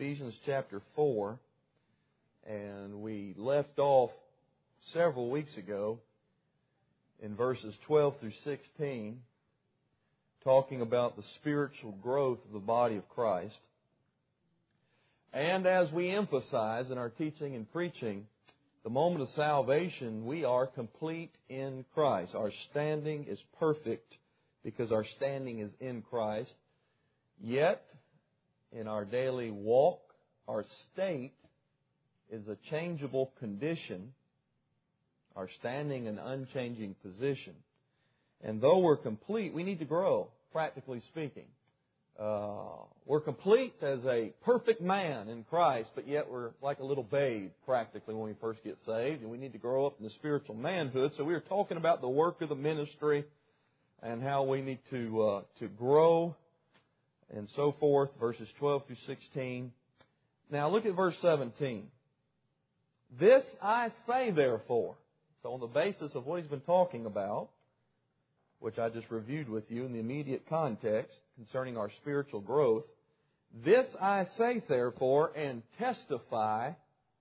Ephesians chapter 4, and we left off several weeks ago in verses 12 through 16, talking about the spiritual growth of the body of Christ. And as we emphasize in our teaching and preaching, the moment of salvation, we are complete in Christ. Our standing is perfect because our standing is in Christ. Yet, in our daily walk, our state is a changeable condition, our standing an unchanging position. And though we're complete, we need to grow, practically speaking. We're complete as a perfect man in Christ, but yet we're like a little babe, practically, when we first get saved, and we need to grow up in the spiritual manhood. So we were talking about the work of the ministry and how we need to grow and so forth, verses 12 through 16. Now look at verse 17. This I say therefore. So on the basis of what he's been talking about, which I just reviewed with you in the immediate context concerning our spiritual growth, this I say therefore and testify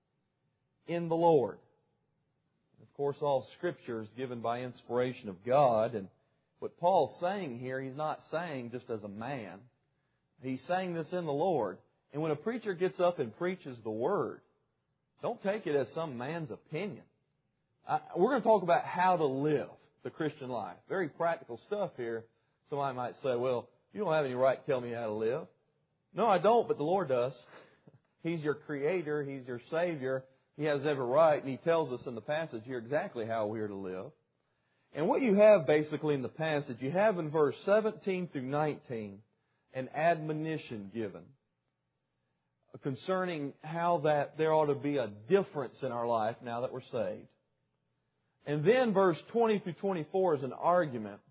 in the Lord. Of course, all Scripture is given by inspiration of God, and what Paul's saying here, he's not saying just as a man. He's saying this in the Lord. And when a preacher gets up and preaches the Word, don't take it as some man's opinion. We're going to talk about how to live the Christian life. Very practical stuff here. Somebody might say, well, you don't have any right to tell me how to live. No, I don't, but the Lord does. He's your Creator. He's your Savior. He has every right, and He tells us in the passage here exactly how we are to live. And what you have basically in the passage, you have in verse 17 through 19 an admonition given concerning how that there ought to be a difference in our life now that we're saved. And then verse 20 through 24 is an argument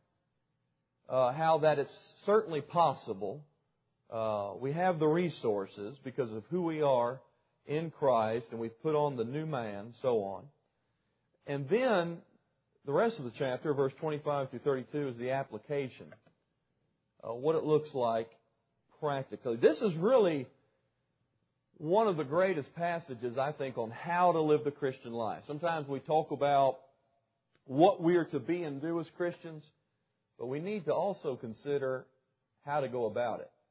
how that it's certainly possible. We have the resources because of who we are in Christ, and we've put on the new man, so on. And then the rest of the chapter, verse 25 through 32, is the application. What it looks like practically. This is really one of the greatest passages, I think, on how to live the Christian life. Sometimes we talk about what we are to be and do as Christians, but we need to also consider how to go about it.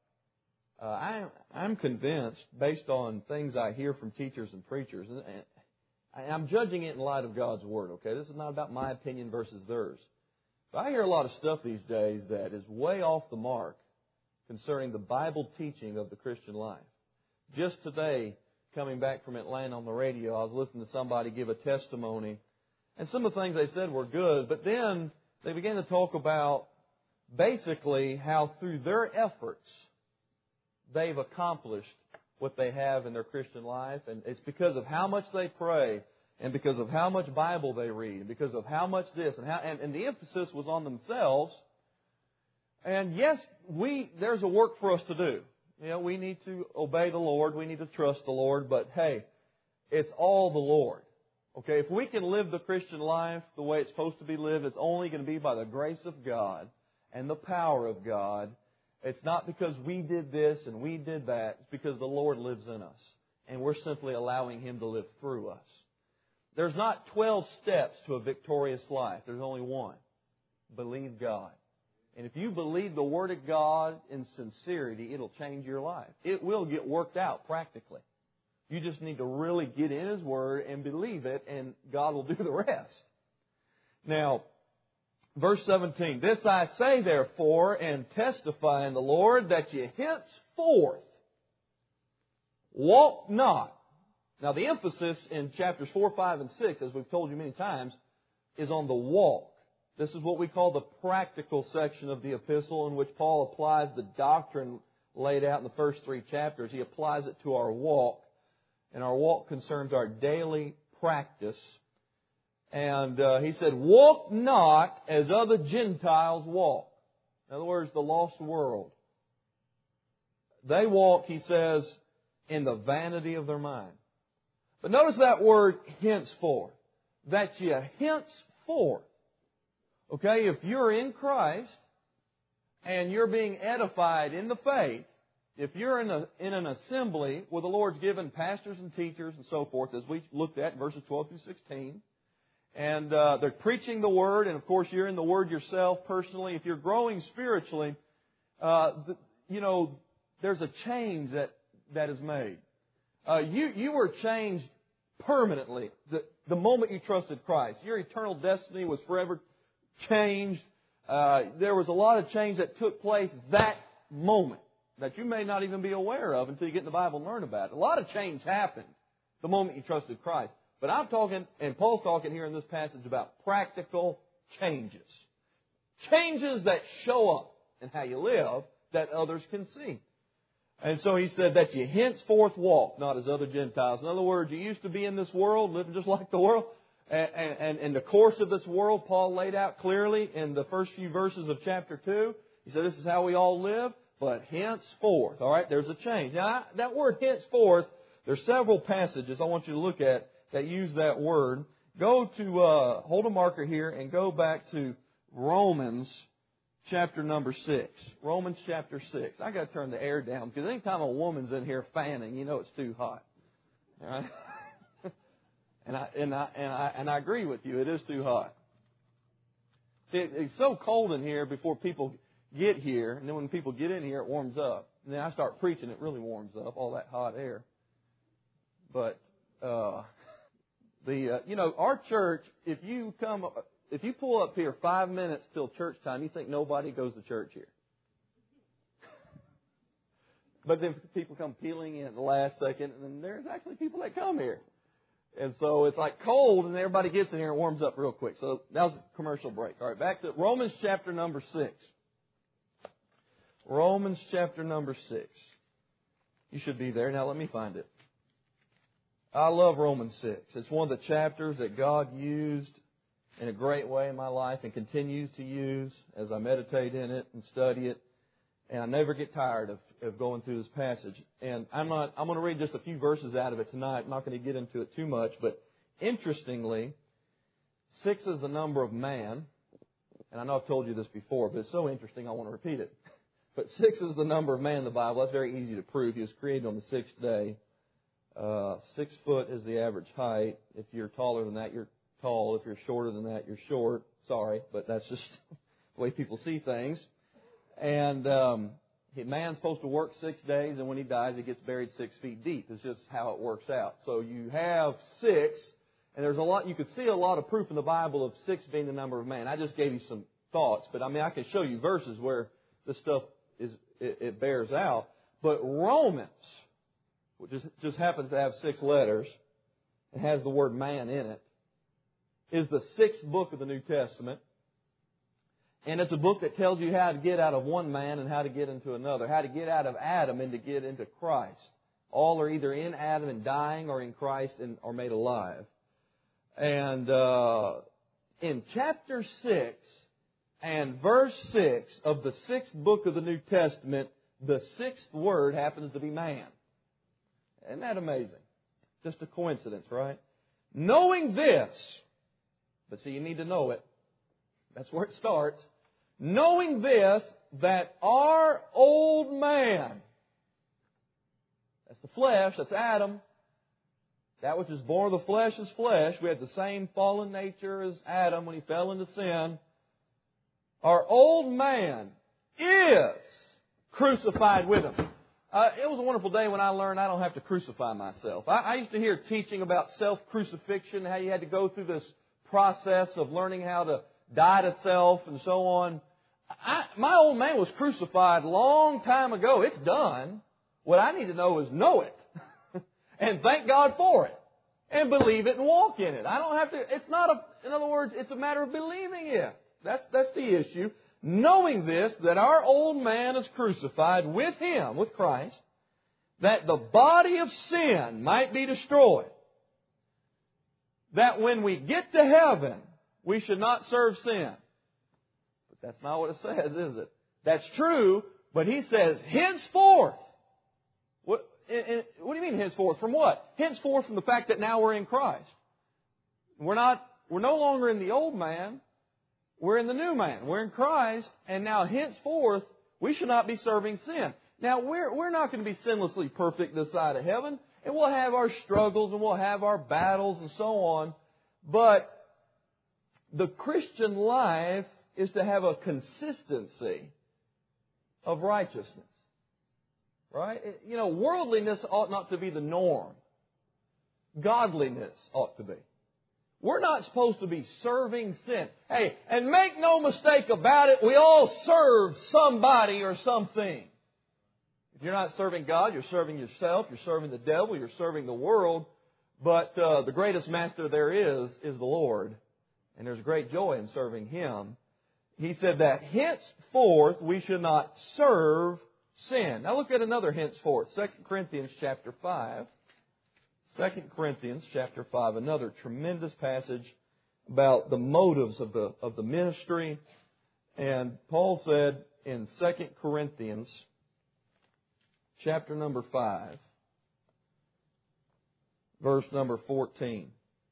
I'm convinced, based on things I hear from teachers and preachers, and I'm judging it in light of God's Word, okay? This is not about my opinion versus theirs. But I hear a lot of stuff these days that is way off the mark concerning the Bible teaching of the Christian life. Just today, coming back from Atlanta on the radio, I was listening to somebody give a testimony, and some of the things they said were good, but then they began to talk about basically how through their efforts they've accomplished what they have in their Christian life, and it's because of how much they pray, and because of how much Bible they read, and because of how much this, and the emphasis was on themselves. And yes, there's a work for us to do. You know, we need to obey the Lord, we need to trust the Lord, but hey, it's all the Lord. Okay, if we can live the Christian life the way it's supposed to be lived, it's only going to be by the grace of God and the power of God. It's not because we did this and we did that. It's because the Lord lives in us, and we're simply allowing Him to live through us. There's not 12 steps to a victorious life. There's only one. Believe God. And if you believe the Word of God in sincerity, it'll change your life. It will get worked out practically. You just need to really get in His Word and believe it, and God will do the rest. Now, verse 17, this I say therefore and testify in the Lord that ye henceforth walk not. Now the emphasis in chapters 4, 5, and 6, as we've told you many times, is on the walk. This is what we call the practical section of the epistle, in which Paul applies the doctrine laid out in the first 3 chapters. He applies it to our walk, and our walk concerns our daily practice. And he said, walk not as other Gentiles walk. In other words, the lost world. They walk, he says, in the vanity of their mind. But notice that word henceforth. That ye henceforth. Okay, if you're in Christ and you're being edified in the faith, if you're in an assembly where the Lord's given pastors and teachers and so forth, as we looked at in verses 12 through 16, and they're preaching the Word, and of course you're in the Word yourself personally, if you're growing spiritually, there's a change that is made. You were changed permanently the moment you trusted Christ. Your eternal destiny was forever changed. There was a lot of change that took place that moment that you may not even be aware of until you get in the Bible and learn about it. A lot of change happened the moment you trusted Christ. But I'm talking, and Paul's talking here in this passage about practical changes. Changes that show up in how you live that others can see. And so he said that you henceforth walk, not as other Gentiles. In other words, you used to be in this world, living just like the world. And in the course of this world, Paul laid out clearly in the first few verses of chapter 2. He said, this is how we all live, but henceforth. All right, there's a change. Now, that word henceforth, there's several passages I want you to look at that use that word. Go to, hold a marker here and go back to Romans chapter number 6. Romans chapter 6. I got to turn the air down because anytime a woman's in here fanning, you know it's too hot. All right? And I agree with you. It is too hot. It's so cold in here before people get here, and then when people get in here, it warms up. And then I start preaching, it really warms up, all that hot air. But our church, if you pull up here 5 minutes till church time, you think nobody goes to church here. But then people come peeling in at the last second, and then there's actually people that come here. And so it's like cold, and everybody gets in here and warms up real quick. So that was a commercial break. All right, back to Romans chapter number 6. Romans chapter number 6. You should be there. Now let me find it. I love Romans 6. It's one of the chapters that God used in a great way in my life and continues to use as I meditate in it and study it. And I never get tired of going through this passage. And I'm going to read just a few verses out of it tonight. I'm not going to get into it too much. But interestingly, 6 is the number of man. And I know I've told you this before, but it's so interesting I want to repeat it. But 6 is the number of man in the Bible. That's very easy to prove. He was created on the 6th day. 6 foot is the average height. If you're taller than that, you're tall. If you're shorter than that, you're short. Sorry, but that's just the way people see things. And man's supposed to work 6 days, and when he dies, he gets buried 6 feet deep. It's just how it works out. So you have 6, and there's a lot. You could see a lot of proof in the Bible of 6 being the number of man. I just gave you some thoughts, but I can show you verses where this stuff it bears out. But Romans, which just happens to have 6 letters, and has the word man in it, is the 6th book of the New Testament. And it's a book that tells you how to get out of one man and how to get into another. How to get out of Adam and to get into Christ. All are either in Adam and dying or in Christ and are made alive. And in chapter 6 and verse 6 of the 6th book of the New Testament, the 6th word happens to be man. Isn't that amazing? Just a coincidence, right? Knowing this, but see, you need to know it. That's where it starts. Knowing this, that our old man, that's the flesh, that's Adam. That which is born of the flesh is flesh. We have the same fallen nature as Adam when he fell into sin. Our old man is crucified with him. It was a wonderful day when I learned I don't have to crucify myself. I used to hear teaching about self-crucifixion, how you had to go through this process of learning how to die to self and so on. My old man was crucified a long time ago. It's done. What I need to know is know it. And thank God for it. And believe it and walk in it. I don't have to, in other words, it's a matter of believing it. That's the issue. Knowing this, that our old man is crucified with Him, with Christ, that the body of sin might be destroyed. That when we get to heaven, we should not serve sin. But that's not what it says, is it? That's true, but he says, henceforth. What do you mean henceforth? From what? Henceforth from the fact that now we're in Christ. We're no longer in the old man. We're in the new man. We're in Christ, and now henceforth, we should not be serving sin. Now, we're not going to be sinlessly perfect this side of heaven, and we'll have our struggles and we'll have our battles and so on. But the Christian life is to have a consistency of righteousness. Right? You know, worldliness ought not to be the norm. Godliness ought to be. We're not supposed to be serving sin. Hey, and make no mistake about it, we all serve somebody or something. If you're not serving God, you're serving yourself, you're serving the devil, you're serving the world. But the greatest master there is the Lord. And there's great joy in serving Him. He said that henceforth we should not serve sin. Now look at another henceforth. 2 Corinthians chapter 5. 2 Corinthians chapter 5, another tremendous passage about the motives of the ministry. And Paul said in 2 Corinthians chapter number 5, verse number 14.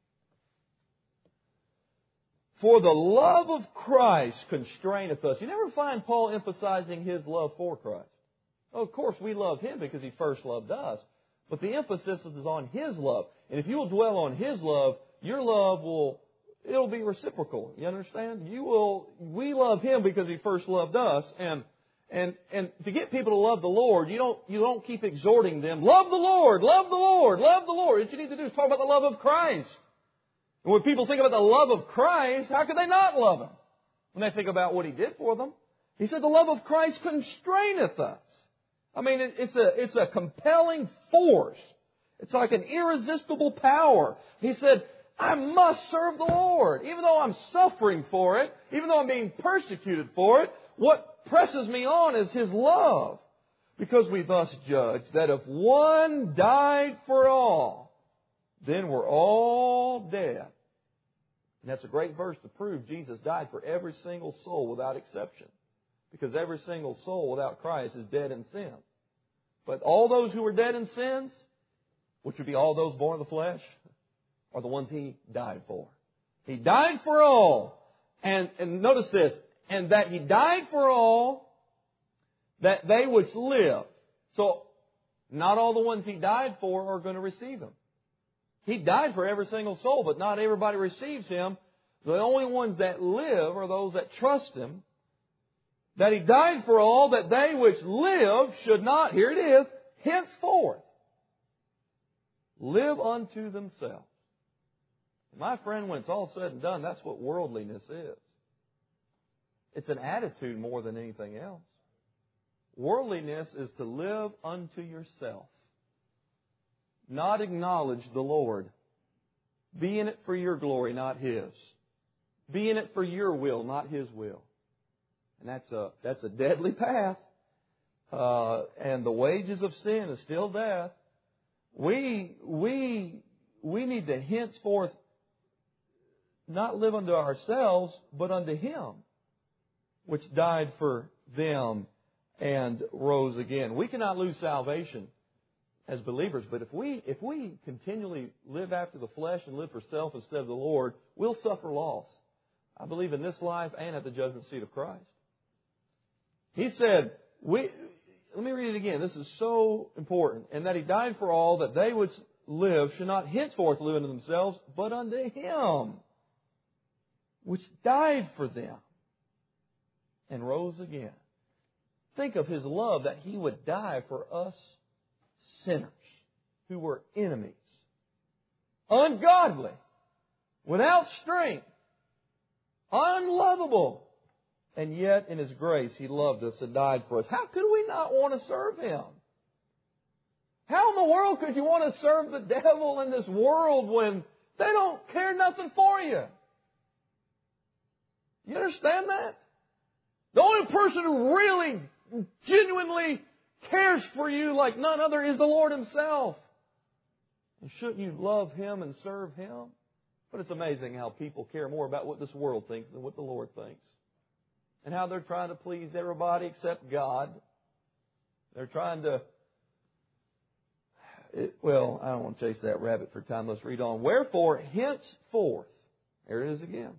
For the love of Christ constraineth us. You never find Paul emphasizing his love for Christ. Oh, of course, we love Him because He first loved us. But the emphasis is on His love. And if you will dwell on His love, your love it'll be reciprocal. You understand? We love Him because He first loved us. And to get people to love the Lord, you don't keep exhorting them, love the Lord, love the Lord, love the Lord. What you need to do is talk about the love of Christ. And when people think about the love of Christ, how could they not love Him? When they think about what He did for them. He said the love of Christ constraineth us. I mean, it's a compelling force. It's like an irresistible power. He said, I must serve the Lord. Even though I'm suffering for it, even though I'm being persecuted for it, what presses me on is His love. Because we thus judge that if one died for all, then we're all dead. And that's a great verse to prove Jesus died for every single soul without exception. Because every single soul without Christ is dead in sin. But all those who are dead in sins, which would be all those born of the flesh, are the ones He died for. He died for all. And notice this. And that He died for all, that they which live. So, not all the ones He died for are going to receive Him. He died for every single soul, but not everybody receives Him. The only ones that live are those that trust Him. That He died for all, that they which live should not, here it is, henceforth, live unto themselves. My friend, when it's all said and done, that's what worldliness is. It's an attitude more than anything else. Worldliness is to live unto yourself. Not acknowledge the Lord. Be in it for your glory, not His. Be in it for your will, not His will. And that's a deadly path. And the wages of sin is still death. We need to henceforth not live unto ourselves, but unto Him, which died for them and rose again. We cannot lose salvation as believers, but if we continually live after the flesh and live for self instead of the Lord, we'll suffer loss. I believe in this life and at the judgment seat of Christ. He said, let me read it again. This is so important. And that He died for all, that they which live should not henceforth live unto themselves, but unto Him, which died for them and rose again. Think of His love, that He would die for us sinners who were enemies, ungodly, without strength, unlovable. And yet, in His grace, He loved us and died for us. How could we not want to serve Him? How in the world could you want to serve the devil in this world when they don't care nothing for you? You understand that? The only person who really, genuinely cares for you like none other is the Lord Himself. And shouldn't you love Him and serve Him? But it's amazing how people care more about what this world thinks than what the Lord thinks. And how they're trying to please everybody except God. They're trying to... I don't want to chase that rabbit for time. Let's read on. Wherefore, henceforth, there it is again,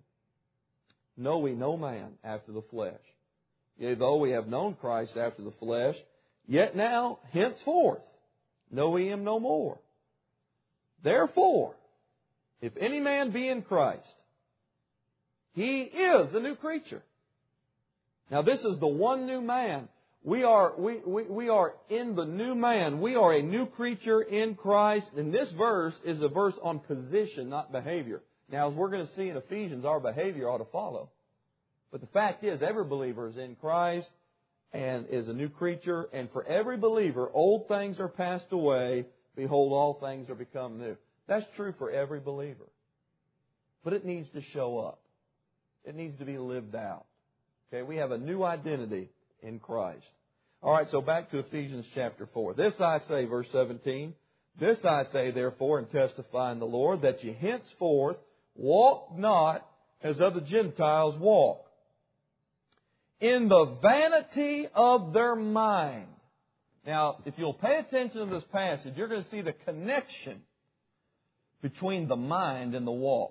know we no man after the flesh. Yea, though we have known Christ after the flesh, Yet now, henceforth, know ye Him no more. Therefore, if any man be in Christ, he is a new creature. Now this is the one new man. We are in the new man. We are a new creature in Christ. And this verse is a verse on position, not behavior. Now, as we're going to see in Ephesians, our behavior ought to follow. But the fact is, every believer is in Christ and is a new creature. And for every believer, old things are passed away. Behold, all things are become new. That's true for every believer. But it needs to show up. It needs to be lived out. Okay, we have a new identity in Christ. All right, so back to Ephesians chapter 4. This I say, verse 17, this I say, therefore, and testify in the Lord, that ye henceforth walk not as other Gentiles walk, in the vanity of their mind. Now, if you'll pay attention to this passage, you're going to see the connection between the mind and the walk.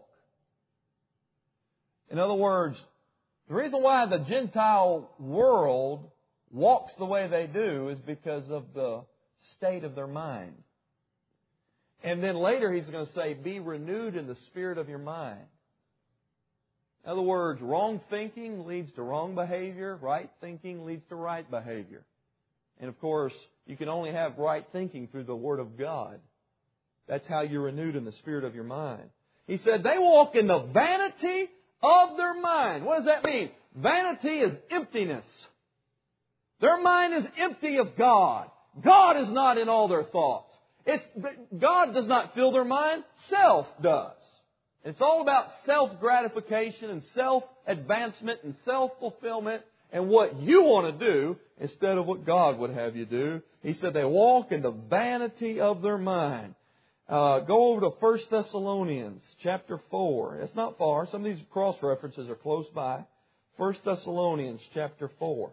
In other words, the reason why the Gentile world walks the way they do is because of the state of their mind. And then later he's going to say, be renewed in the spirit of your mind. In other words, wrong thinking leads to wrong behavior. Right thinking leads to right behavior. And of course, you can only have right thinking through the Word of God. That's how you're renewed in the spirit of your mind. He said, they walk in the vanity of their mind. What does that mean? Vanity is emptiness. Their mind is empty of God. God is not in all their thoughts. God does not fill their mind. Self does. It's all about self-gratification and self-advancement and self-fulfillment and what you want to do instead of what God would have you do. He said they walk in the vanity of their mind. Go over to 1 Thessalonians chapter 4. It's not far. Some of these cross-references are close by. 1 Thessalonians chapter 4.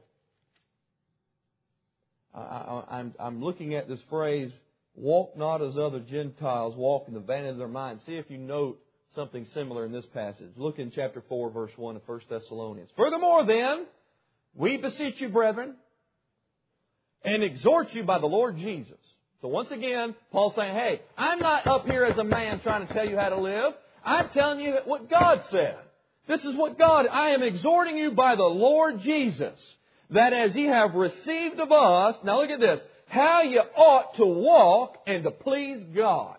I'm looking at this phrase, walk not as other Gentiles, walk in the vanity of their mind. See if you note something similar in this passage. Look in chapter 4, verse 1 of 1 Thessalonians. Furthermore then, we beseech you, brethren, and exhort you by the Lord Jesus. So once again, Paul's saying, hey, I'm not up here as a man trying to tell you how to live. I'm telling you what God said. This is what I am exhorting you by the Lord Jesus, that as ye have received of us, now look at this, how you ought to walk and to please God.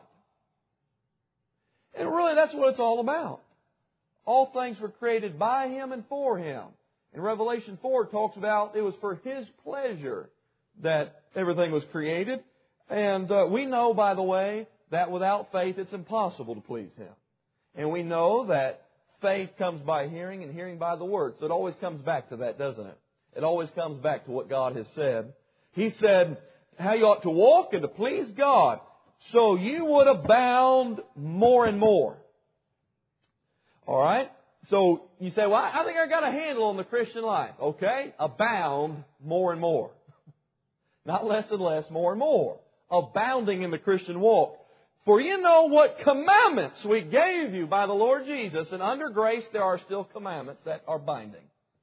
And really that's what it's all about. All things were created by Him and for Him. In Revelation 4 it talks about it was for His pleasure that everything was created. And we know, by the way, that without faith it's impossible to please Him. And we know that faith comes by hearing and hearing by the Word. So it always comes back to that, doesn't it? It always comes back to what God has said. He said, how you ought to walk and to please God, so you would abound more and more. All right? So you say, well, I think I got a handle on the Christian life. Okay? Abound more and more. Not less and less, more and more. Abounding in the Christian walk. For you know what commandments we gave you by the Lord Jesus, and under grace there are still commandments that are binding.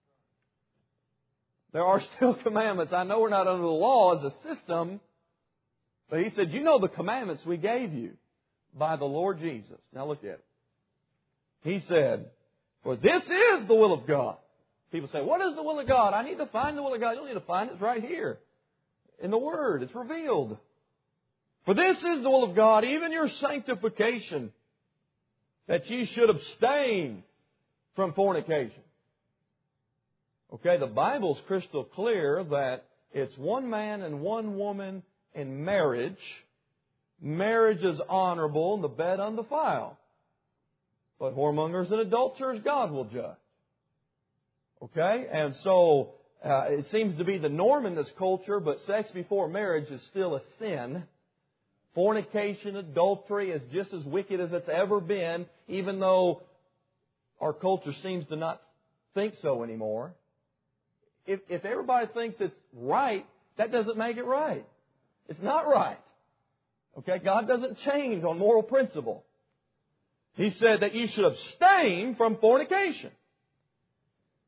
There are still commandments. I know we're not under the law as a system, but He said, you know the commandments we gave you by the Lord Jesus. Now look at it. He said, for this is the will of God. People say, what is the will of God? I need to find the will of God. You don't need to find it. It's right here in the Word. It's revealed. For this is the will of God, even your sanctification, that ye should abstain from fornication. Okay, the Bible's crystal clear that it's one man and one woman in marriage. Marriage is honorable and the bed undefiled. But whoremongers and adulterers God will judge. Okay, and so it seems to be the norm in this culture, but sex before marriage is still a sin. Fornication, adultery is just as wicked as it's ever been, even though our culture seems to not think so anymore. If everybody thinks it's right, that doesn't make it right. It's not right. Okay? God doesn't change on moral principle. He said that you should abstain from fornication.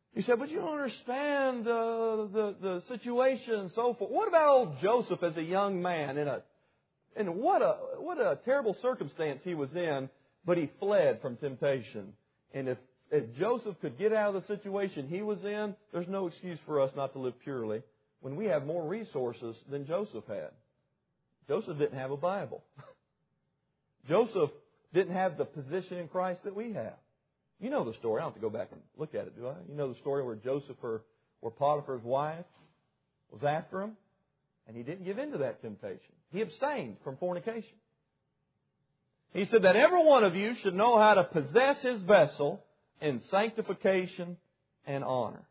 You said, but you don't understand the situation and so forth. What about old Joseph as a young man and what a terrible circumstance he was in, but he fled from temptation. And if Joseph could get out of the situation he was in, there's no excuse for us not to live purely when we have more resources than Joseph had. Joseph didn't have a Bible. Joseph didn't have the position in Christ that we have. You know the story. I don't have to go back and look at it, do I? You know the story where Joseph, or Potiphar's wife, was after him, and he didn't give in to that temptation. He abstained from fornication. He said that every one of you should know how to possess his vessel in sanctification and honor.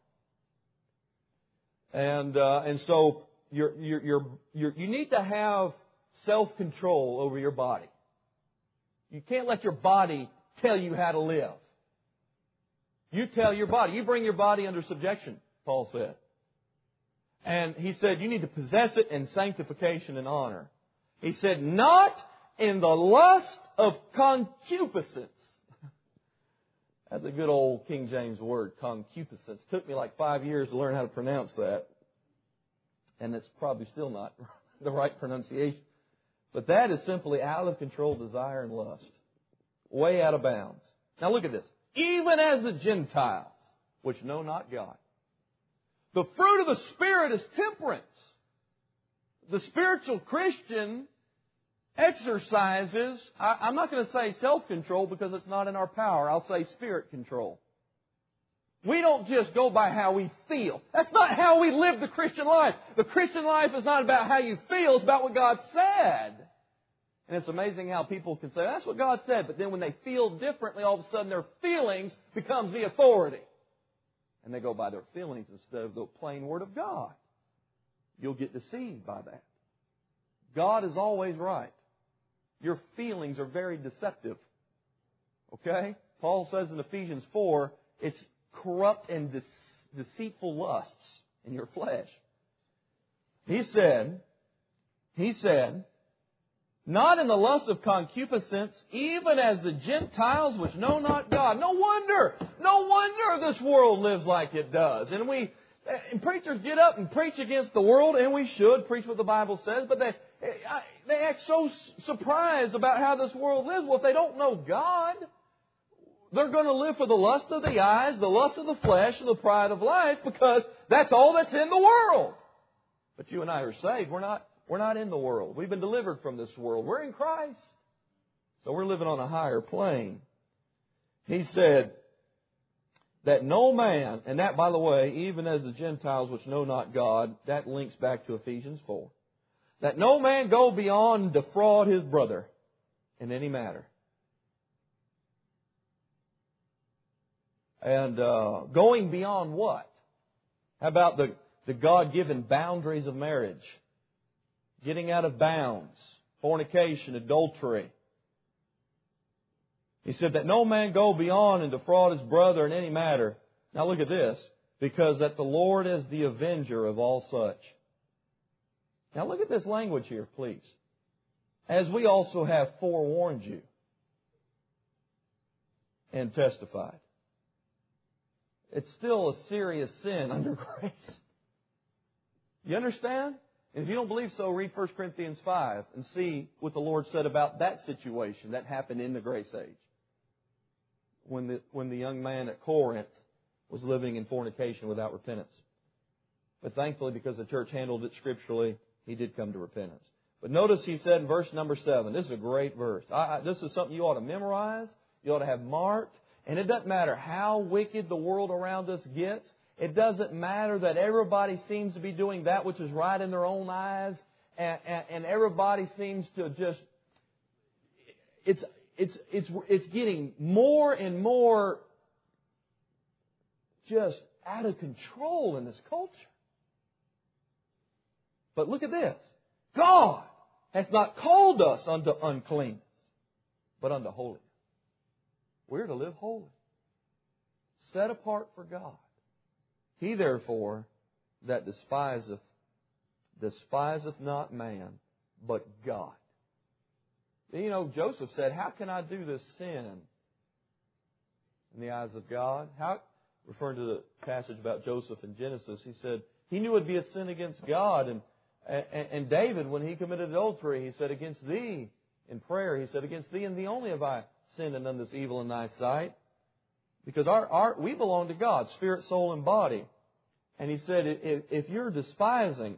And so you need to have self-control over your body. You can't let your body tell you how to live. You tell your body. You bring your body under subjection, Paul said. And he said you need to possess it in sanctification and honor. He said, not in the lust of concupiscence. That's a good old King James word, concupiscence. Took me like 5 years to learn how to pronounce that. And it's probably still not the right pronunciation. But that is simply out of control desire and lust. Way out of bounds. Now look at this. Even as the Gentiles, which know not God. The fruit of the Spirit is temperance. The spiritual Christian exercises, I'm not going to say self-control because it's not in our power. I'll say spirit control. We don't just go by how we feel. That's not how we live the Christian life. The Christian life is not about how you feel. It's about what God said. And it's amazing how people can say, that's what God said. But then when they feel differently, all of a sudden their feelings becomes the authority. And they go by their feelings instead of the plain Word of God. You'll get deceived by that. God is always right. Your feelings are very deceptive. Okay? Paul says in Ephesians 4, it's corrupt and deceitful lusts in your flesh. He said, not in the lust of concupiscence, even as the Gentiles which know not God. No wonder this world lives like it does. And preachers get up and preach against the world, and we should preach what the Bible says, but they act so surprised about how this world lives. Well, if they don't know God, they're going to live for the lust of the eyes, the lust of the flesh, and the pride of life, because that's all that's in the world. But you and I are saved. We're not in the world. We've been delivered from this world. We're in Christ. So we're living on a higher plane. He said that no man, and that, by the way, even as the Gentiles which know not God, that links back to Ephesians 4, that no man go beyond and defraud his brother in any matter. And going beyond what? How about the God-given boundaries of marriage? Getting out of bounds, fornication, adultery. He said that no man go beyond and defraud his brother in any matter. Now look at this. Because that the Lord is the avenger of all such. Now look at this language here, please. As we also have forewarned you and testified. It's still a serious sin under grace. You understand? And if you don't believe so, read 1 Corinthians 5 and see what the Lord said about that situation that happened in the grace age. When the young man at Corinth was living in fornication without repentance. But thankfully, because the church handled it scripturally, he did come to repentance. But notice he said in verse number 7, this is a great verse. This is something you ought to memorize, you ought to have marked. And it doesn't matter how wicked the world around us gets. It doesn't matter that everybody seems to be doing that which is right in their own eyes. And everybody seems to just... It's getting more and more just out of control in this culture. But look at this. God hath not called us unto uncleanness, but unto holiness. We're to live holy, set apart for God. He therefore that despiseth not man, but God. You know, Joseph said, how can I do this sin in the eyes of God? referring to the passage about Joseph in Genesis. He said he knew it would be a sin against God. And David, when he committed adultery, he said, against thee, in prayer, he said, against thee and thee only have I sinned and done this evil in thy sight. Because we belong to God, spirit, soul, and body. And he said, if you're despising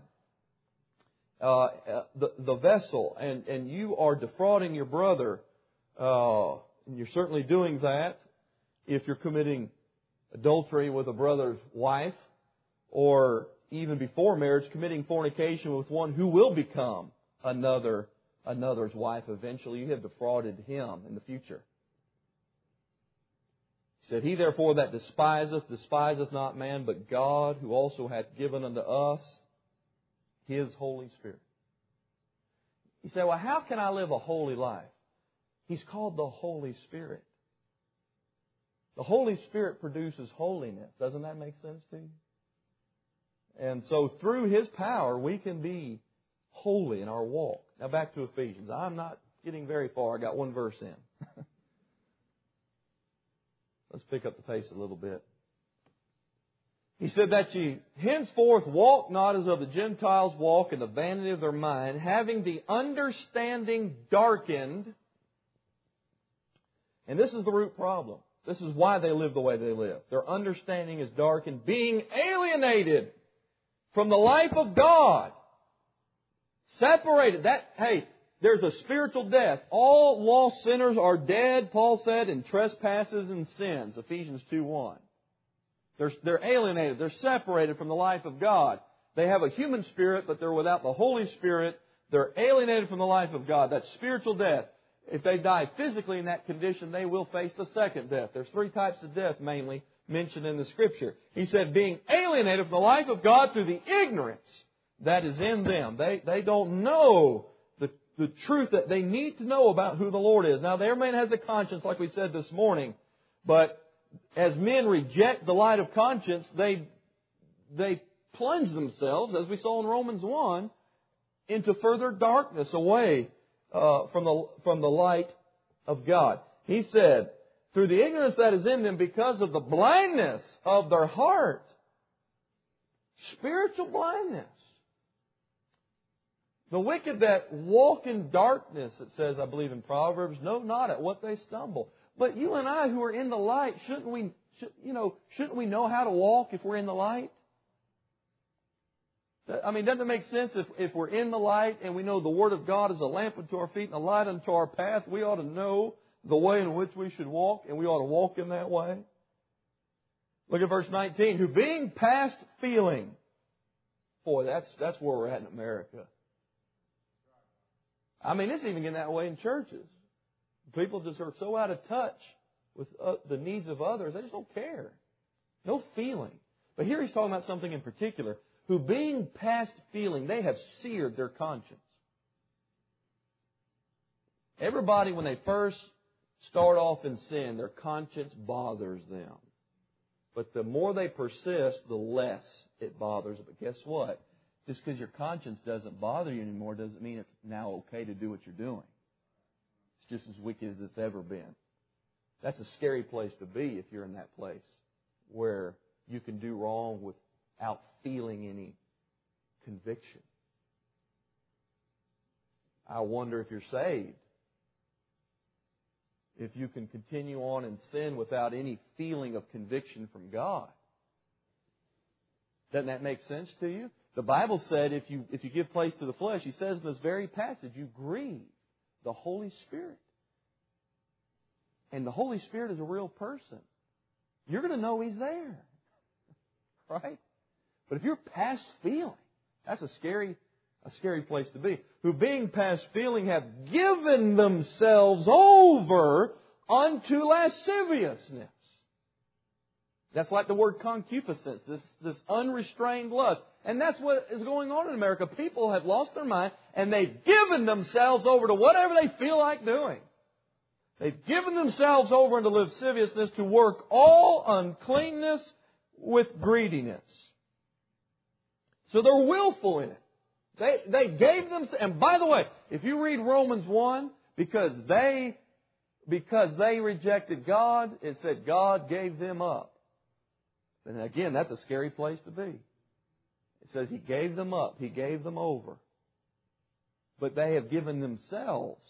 the vessel and you are defrauding your brother, and you're certainly doing that if you're committing adultery with a brother's wife, or even before marriage, committing fornication with one who will become another's wife eventually, you have defrauded him in the future. He said, he therefore that despiseth not man, but God, who also hath given unto us His Holy Spirit. You say, well, how can I live a holy life? He's called the Holy Spirit. The Holy Spirit produces holiness. Doesn't that make sense to you? And so through His power, we can be holy in our walk. Now back to Ephesians. I'm not getting very far. I got one verse in. Let's pick up the pace a little bit. He said that ye henceforth walk not as of the Gentiles walk in the vanity of their mind, having the understanding darkened. And this is the root problem. This is why they live the way they live. Their understanding is darkened, being alienated from the life of God. Separated. There's a spiritual death. All lost sinners are dead, Paul said, in trespasses and sins. Ephesians 2:1. They're alienated. They're separated from the life of God. They have a human spirit, but they're without the Holy Spirit. They're alienated from the life of God. That's spiritual death. If they die physically in that condition, they will face the second death. There's three types of death mainly mentioned in the Scripture. He said, being alienated from the life of God through the ignorance that is in them. They don't know the truth that they need to know about who the Lord is. Now, every man has a conscience, like we said this morning, but as men reject the light of conscience, they plunge themselves, as we saw in Romans 1, into further darkness away from the light of God. He said, through the ignorance that is in them because of the blindness of their heart. Spiritual blindness. The wicked that walk in darkness, it says, I believe in Proverbs, know not at what they stumble. But you and I who are in the light, shouldn't we know how to walk if we're in the light? I mean, doesn't it make sense if we're in the light and we know the Word of God is a lamp unto our feet and a light unto our path, we ought to know the way in which we should walk, and we ought to walk in that way? Look at verse 19. Who being past feeling. Boy, that's where we're at in America. I mean, it's even getting that way in churches. People just are so out of touch with the needs of others, they just don't care. No feeling. But here he's talking about something in particular. Who being past feeling, they have seared their conscience. Everybody, when they first start off in sin, their conscience bothers them. But the more they persist, the less it bothers them. But guess what? Just because your conscience doesn't bother you anymore doesn't mean it's now okay to do what you're doing. It's just as wicked as it's ever been. That's a scary place to be if you're in that place where you can do wrong without feeling any conviction. I wonder if you're saved. If you can continue on in sin without any feeling of conviction from God. Doesn't that make sense to you? The Bible said if you give place to the flesh, he says in this very passage, you grieve the Holy Spirit. And the Holy Spirit is a real person. You're going to know He's there. Right? But if you're past feeling, that's a scary place to be. Who being past feeling have given themselves over unto lasciviousness. That's like the word concupiscence, this unrestrained lust. And that's what is going on in America. People have lost their mind and they've given themselves over to whatever they feel like doing. They've given themselves over into lasciviousness to work all uncleanness with greediness. So they're willful in it. They gave them, and by the way, if you read Romans 1, because they rejected God, it said God gave them up And again, that's a scary place to be. It says He gave them up. He gave them over. But they have given themselves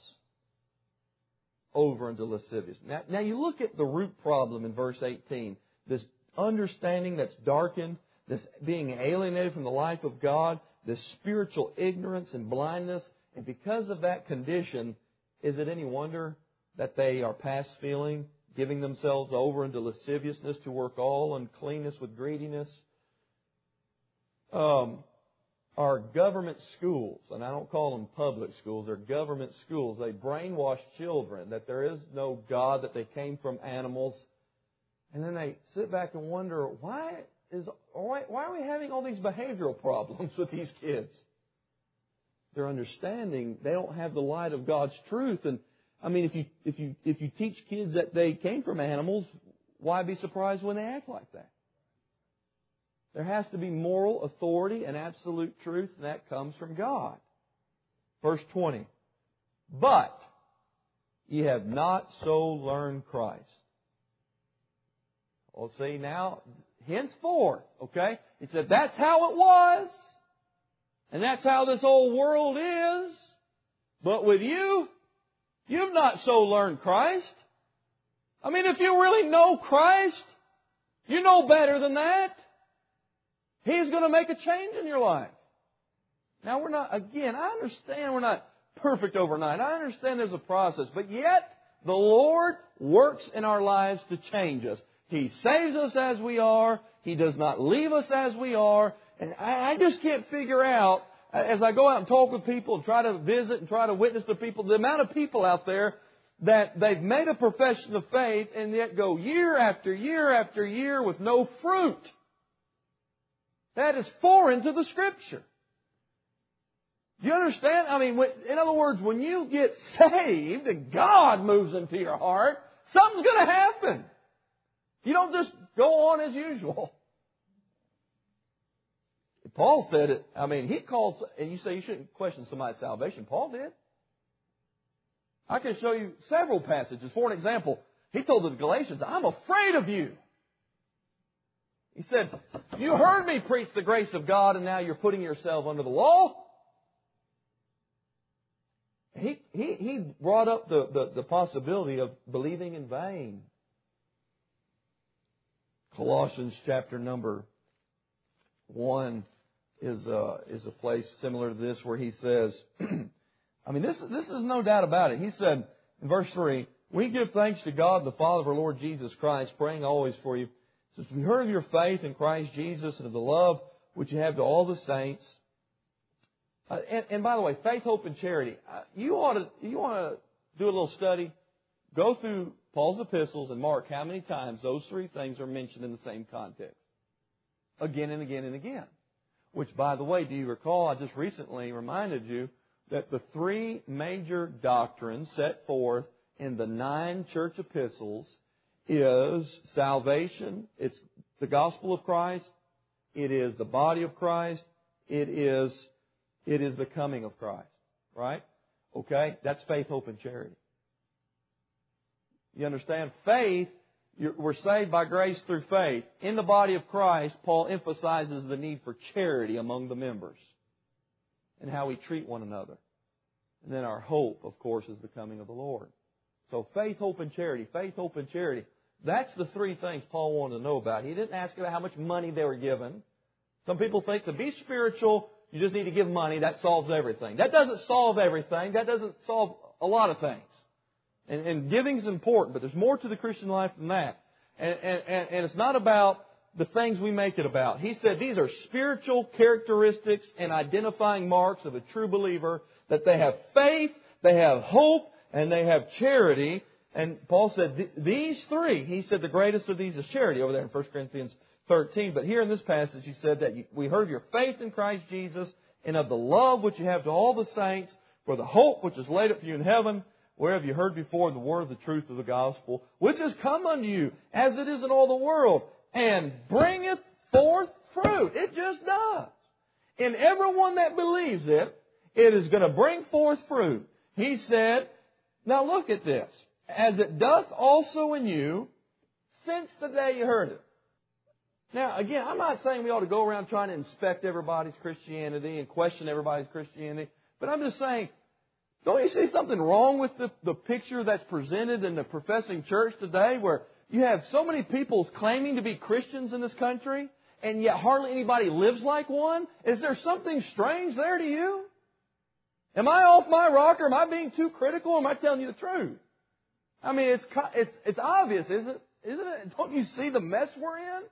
over into lasciviousness. Now you look at the root problem in verse 18. This understanding that's darkened, this being alienated from the life of God, this spiritual ignorance and blindness. And because of that condition, is it any wonder that they are past feeling, giving themselves over into lasciviousness to work all uncleanness with greediness? Our government schools, and I don't call them public schools, they're government schools, they brainwash children that there is no God, that they came from animals. And then they sit back and wonder, why are we having all these behavioral problems with these kids? They're understanding they don't have the light of God's truth. And I mean, if you teach kids that they came from animals, why be surprised when they act like that? There has to be moral authority and absolute truth, and that comes from God. Verse 20. But ye have not so learned Christ. Well, see, now, henceforth, okay? He said that's how it was. And that's how this whole world is. But with you, you've not so learned Christ. I mean, if you really know Christ, you know better than that. He's going to make a change in your life. Now, I understand we're not perfect overnight. I understand there's a process. But yet, the Lord works in our lives to change us. He saves us as we are. He does not leave us as we are. And I just can't figure out, as I go out and talk with people and try to visit and try to witness to people, the amount of people out there that they've made a profession of faith and yet go year after year after year with no fruit. That is foreign to the Scripture. Do you understand? I mean, in other words, when you get saved and God moves into your heart, something's going to happen. You don't just go on as usual. Paul said it. I mean, he calls, and you say you shouldn't question somebody's salvation. Paul did. I can show you several passages. For an example, he told the Galatians, I'm afraid of you. He said, you heard me preach the grace of God and now you're putting yourself under the law. He brought up the possibility of believing in vain. Colossians chapter number 1 is a place similar to this where he says, I mean, this is no doubt about it. He said in verse 3, we give thanks to God, the Father of our Lord Jesus Christ, praying always for you. Since we heard of your faith in Christ Jesus and of the love which you have to all the saints. And by the way, faith, hope, and charity. You want to do a little study. Go through Paul's epistles and mark how many times those three things are mentioned in the same context. Again and again and again. Which, by the way, do you recall, I just recently reminded you that the three major doctrines set forth in the 9 church epistles is salvation, it's the gospel of Christ, it is the body of Christ, it is the coming of Christ. Right? Okay? That's faith, hope, and charity. You understand? Faith, we're saved by grace through faith. In the body of Christ, Paul emphasizes the need for charity among the members and how we treat one another. And then our hope, of course, is the coming of the Lord. So faith, hope, and charity. Faith, hope, and charity. That's the three things Paul wanted to know about. He didn't ask about how much money they were given. Some people think to be spiritual, you just need to give money. That solves everything. That doesn't solve everything. That doesn't solve a lot of things. And giving is important, but there's more to the Christian life than that. And it's not about the things we make it about. He said these are spiritual characteristics and identifying marks of a true believer, that they have faith, they have hope, and they have charity. And Paul said these three, he said the greatest of these is charity over there in 1 Corinthians 13. But here in this passage he said that we heard of your faith in Christ Jesus and of the love which you have to all the saints, for the hope which is laid up for you in heaven, whereof you heard before the word of the truth of the gospel, which has come unto you, as it is in all the world, and bringeth forth fruit. It just does. In everyone that believes it, it is going to bring forth fruit. He said, now look at this. As it doth also in you, since the day you heard it. Now, again, I'm not saying we ought to go around trying to inspect everybody's Christianity and question everybody's Christianity, but I'm just saying, don't you see something wrong with the picture that's presented in the professing church today, where you have so many people claiming to be Christians in this country, and yet hardly anybody lives like one? Is there something strange there to you? Am I off my rocker? Am I being too critical? Or am I telling you the truth? I mean, it's obvious, isn't it? Don't you see the mess we're in?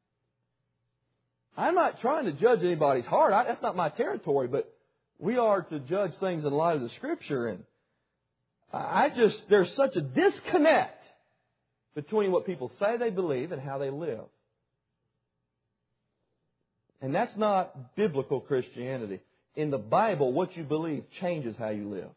I'm not trying to judge anybody's heart. That's not my territory, but we are to judge things in light of the Scripture. And there's such a disconnect between what people say they believe and how they live. And that's not biblical Christianity. In the Bible, what you believe changes how you live.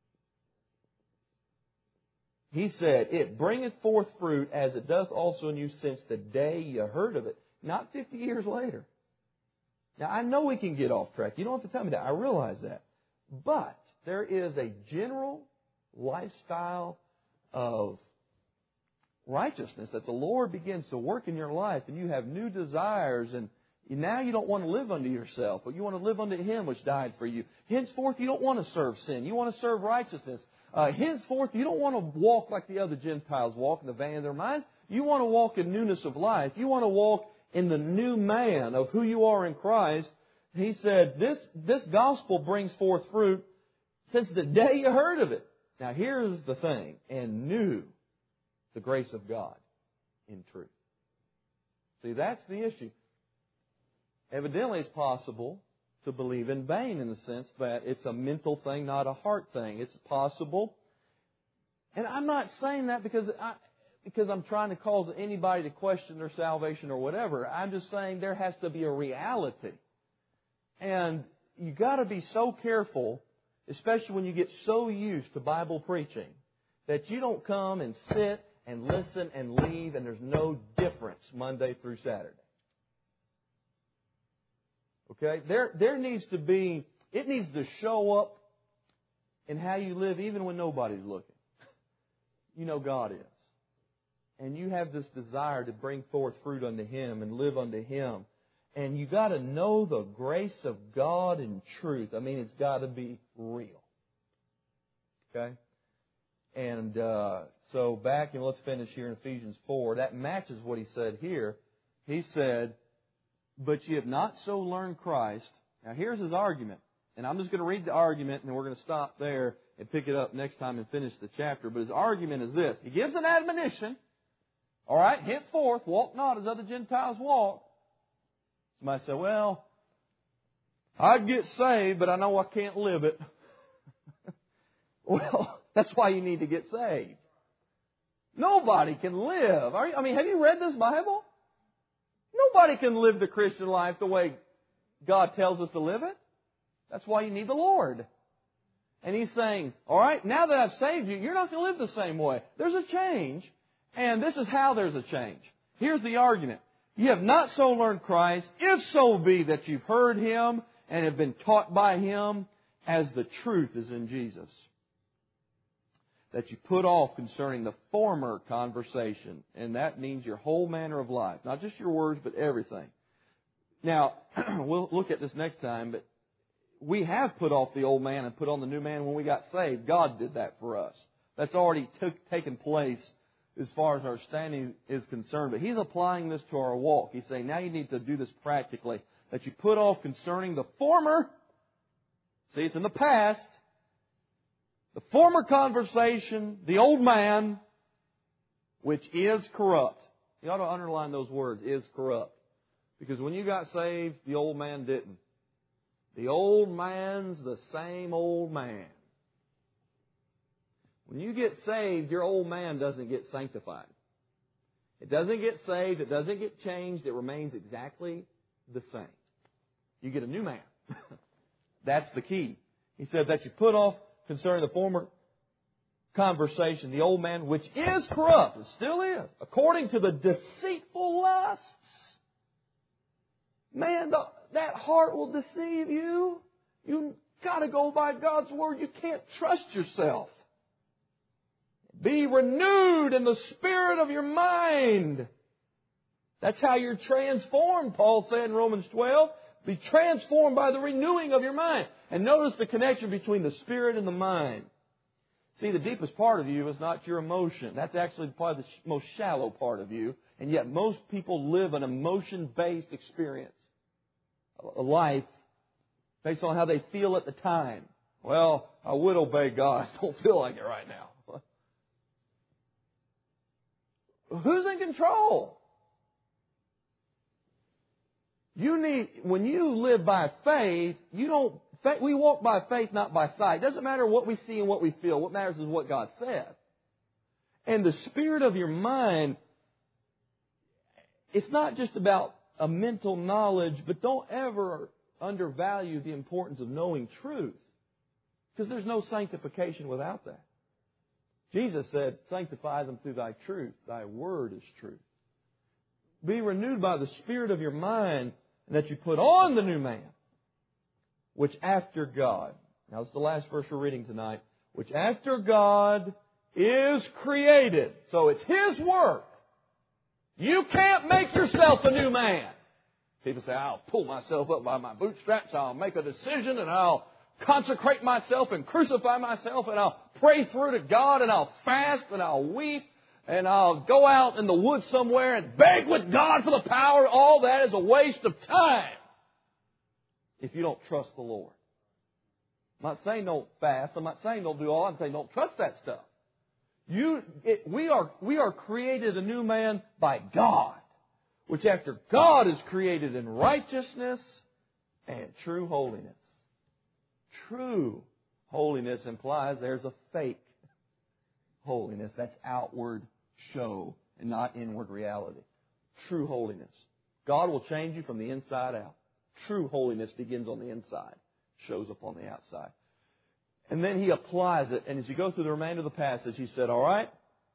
He said, it bringeth forth fruit as it doth also in you since the day you heard of it. Not 50 years later. Now, I know we can get off track. You don't have to tell me that. I realize that. But there is a general lifestyle of righteousness that the Lord begins to work in your life, and you have new desires, and now you don't want to live unto yourself, but you want to live unto Him which died for you. Henceforth, you don't want to serve sin. You want to serve righteousness. Henceforth, you don't want to walk like the other Gentiles walk in the vanity of their mind. You want to walk in newness of life. You want to walk in the new man of who you are in Christ. He said, this gospel brings forth fruit since the day you heard of it. Now here's the thing, and knew the grace of God in truth. See, that's the issue. Evidently, it's possible to believe in vain in the sense that it's a mental thing, not a heart thing. It's possible. And I'm not saying that because I'm trying to cause anybody to question their salvation or whatever. I'm just saying there has to be a reality. And you got to be so careful, especially when you get so used to Bible preaching, that you don't come and sit and listen and leave and there's no difference Monday through Saturday. Okay? There needs to be, it needs to show up in how you live even when nobody's looking. You know God is. And you have this desire to bring forth fruit unto Him and live unto Him. And you got to know the grace of God in truth. I mean, it's got to be real. Okay? And so back, and let's finish here in Ephesians 4. That matches what he said here. He said, but ye have not so learned Christ. Now here's his argument. And I'm just going to read the argument, and then we're going to stop there and pick it up next time and finish the chapter. But his argument is this. He gives an admonition. All right, henceforth, walk not as other Gentiles walk. Somebody say, well, I'd get saved, but I know I can't live it. Well, that's why you need to get saved. Nobody can live. Have you read this Bible? Nobody can live the Christian life the way God tells us to live it. That's why you need the Lord. And He's saying, all right, now that I've saved you, you're not going to live the same way. There's a change. And this is how there's a change. Here's the argument. You have not so learned Christ, if so be that you've heard Him and have been taught by Him, as the truth is in Jesus. That you put off concerning the former conversation. And that means your whole manner of life. Not just your words, but everything. Now, we'll look at this next time, but we have put off the old man and put on the new man when we got saved. God did that for us. That's already taken place as far as our standing is concerned. But He's applying this to our walk. He's saying, now you need to do this practically. That you put off concerning the former. See, it's in the past. The former conversation, the old man, which is corrupt. You ought to underline those words, is corrupt. Because when you got saved, the old man didn't. The old man's the same old man. When you get saved, your old man doesn't get sanctified. It doesn't get saved. It doesn't get changed. It remains exactly the same. You get a new man. That's the key. He said that you put off concerning the former conversation, the old man, which is corrupt, it still is, according to the deceitful lusts. Man, that heart will deceive you. You've got to go by God's Word. You can't trust yourself. Be renewed in the spirit of your mind. That's how you're transformed, Paul said in Romans 12. Be transformed by the renewing of your mind. And notice the connection between the spirit and the mind. See, the deepest part of you is not your emotion. That's actually probably the most shallow part of you. And yet most people live an emotion-based experience. A life based on how they feel at the time. Well, I would obey God. I don't feel like it right now. Who's in control? When you live by faith, we walk by faith, not by sight. It doesn't matter what we see and what we feel. What matters is what God said. And the spirit of your mind, it's not just about a mental knowledge, but don't ever undervalue the importance of knowing truth. Because there's no sanctification without that. Jesus said, sanctify them through thy truth. Thy word is truth. Be renewed by the spirit of your mind, and that you put on the new man, which after God. Now, this is the last verse we're reading tonight. Which after God is created. So it's His work. You can't make yourself a new man. People say, I'll pull myself up by my bootstraps, I'll make a decision, and I'll consecrate myself and crucify myself, and I'll pray through to God, and I'll fast, and I'll weep, and I'll go out in the woods somewhere and beg with God for the power. All that is a waste of time if you don't trust the Lord. I'm not saying don't fast. I'm not saying don't do all. I'm saying don't trust that stuff. We are created a new man by God, which after God is created in righteousness and true holiness. True holiness implies there's a fake holiness. That's outward show and not inward reality. True holiness. God will change you from the inside out. True holiness begins on the inside, shows up on the outside. And then He applies it. And as you go through the remainder of the passage, He said, all right,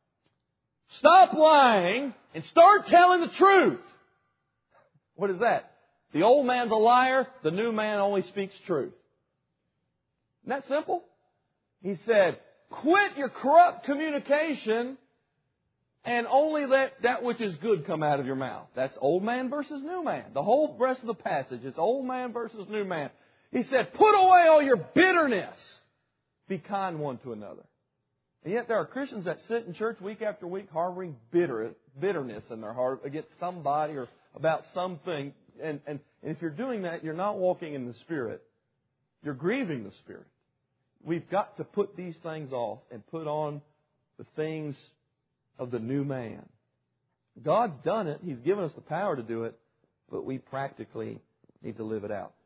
stop lying and start telling the truth. What is that? The old man's a liar. The new man only speaks truth. Isn't that simple? He said, quit your corrupt communication and only let that which is good come out of your mouth. That's old man versus new man. The whole rest of the passage is old man versus new man. He said, put away all your bitterness. Be kind one to another. And yet there are Christians that sit in church week after week harboring bitterness in their heart against somebody or about something. And if you're doing that, you're not walking in the Spirit. You're grieving the Spirit. We've got to put these things off and put on the things of the new man. God's done it. He's given us the power to do it, but we practically need to live it out.